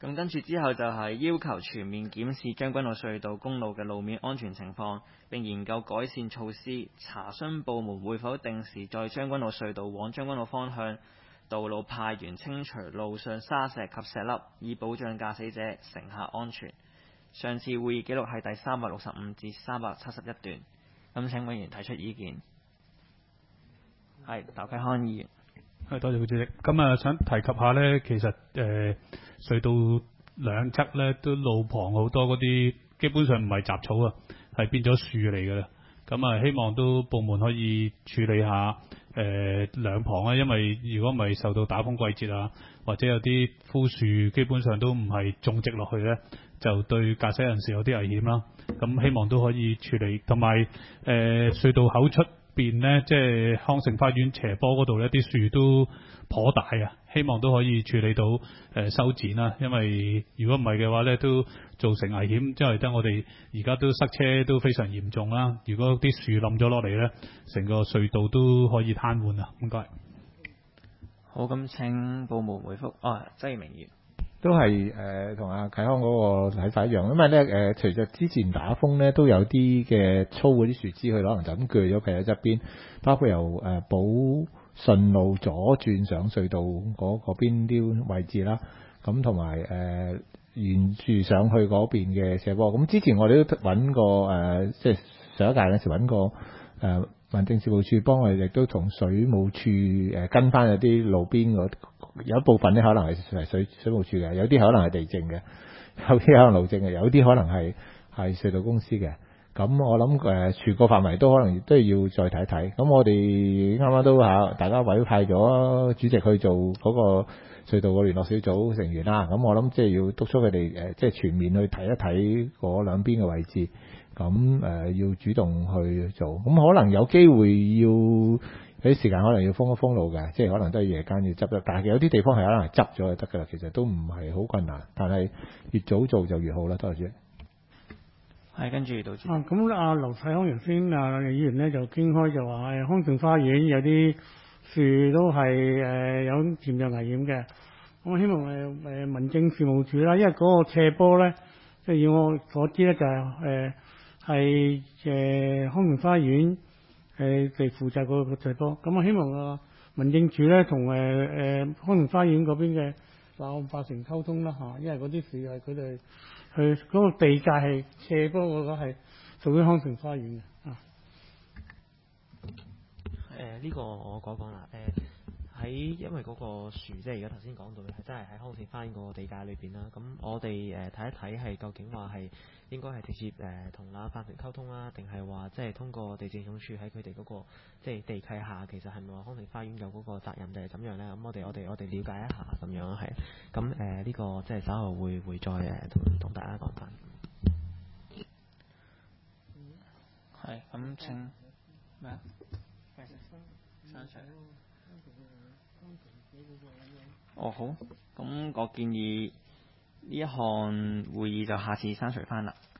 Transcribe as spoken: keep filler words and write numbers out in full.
咁跟住之後就係要求全面檢視將軍澳隧道公路嘅路面安全情況，並研究改善措施，查詢部門會否定時在將軍澳隧道往將軍澳方向道路派員清除路上沙石及石粒，以保障駕駛者乘客安全。上次會議記錄係第三百六十五至三百七十一段。咁請委員提出意見。係，劉啟康議員。 係，多謝副主席。咁啊，想提及下呢，其實誒、呃、隧道兩側呢都路旁好多嗰啲，基本上唔係雜草啊，係變咗樹嚟㗎啦。咁啊，希望都部門可以處理下誒、呃、兩旁啊，因為如果唔係受到打風季節啊，或者有啲枯樹，基本上都唔係種植落去呢，就對駕駛人士有啲危險啦。咁希望都可以處理，同埋誒隧道口出邊呢，即係康城花園斜坡嗰度呢啲樹都頗大啊，希望都可以處理到誒、呃、修剪啦。因為如果唔係嘅話呢，都造成危險，因為得我哋而家都塞車都非常嚴重啦。如果啲樹冧咗落嚟呢，成個隧道都可以癱瘓啊。唔該。 好，咁請部門回覆。啊，曾明議員。 都係誒同阿啟康嗰個睇法一樣，因為咧誒、呃，隨着之前打風咧，都有啲嘅粗嗰啲樹枝，佢可能就咁鋸咗劈喺側邊，包括由誒、呃、寶順路左轉上隧道嗰嗰邊啲位置啦，咁同埋誒沿住上去嗰邊嘅斜坡。咁之前我哋都揾過誒、呃，即係上一屆嗰時揾過誒、呃、民政事務處幫我哋，亦都同水務處誒、呃、跟翻有啲路邊嗰。有一部分咧可能係係水水務署嘅，有啲可能係地政嘅，有啲可能路政嘅，有啲可能係係隧道公司嘅。咁我諗誒全個範圍都可能都要再睇睇。咁我哋啱啱都嚇大家委派咗主席去做嗰個隧道嘅聯絡小組成員啦。咁我諗即係要督促佢哋誒，即係全面去睇一睇嗰兩邊嘅位置。咁誒、呃、要主動去做。咁可能有機會要。有啲時間可能要封一封路嘅，即係可能都係夜間要執啦。但係有啲地方係可能係執咗就得㗎啦，其實都唔係好困難。但係越早做就越好啦，多謝。 係，跟住到啊，咁阿劉啟康原先啊議員咧就傾開就話誒康城花園有啲樹都係誒、呃、有潛在危險嘅。我希望誒誒、呃、民政事務處啦，因為嗰個斜坡咧，即係以我所知咧就係誒係誒康城花園。誒嚟負責嗰個斜坡，咁我希望啊民政處咧同誒誒康城花園嗰邊嘅立案法團溝通啦嚇，因為嗰啲樹係佢哋去嗰個地界係斜坡嗰個係屬於康城花園嘅啊。 誒、呃、呢、這個我講講啦，誒、呃、喺因為嗰個樹即係而家頭先講到嘅係真係喺康城花園嗰個地界裏邊啦，咁我哋誒睇一睇係究竟話係。應該係直接誒同立案法團溝通啦，定係話即係通過地政總署喺佢哋嗰個即係地契下，其實係咪話康城花園有嗰個責任定係咁樣咧？咁我哋我哋我哋了解一下咁樣係。咁誒呢個即係稍後會會再誒同同大家講翻。 係，咁請咩啊？山上。哦好，咁我建議呢一項會議就下次刪除翻啦。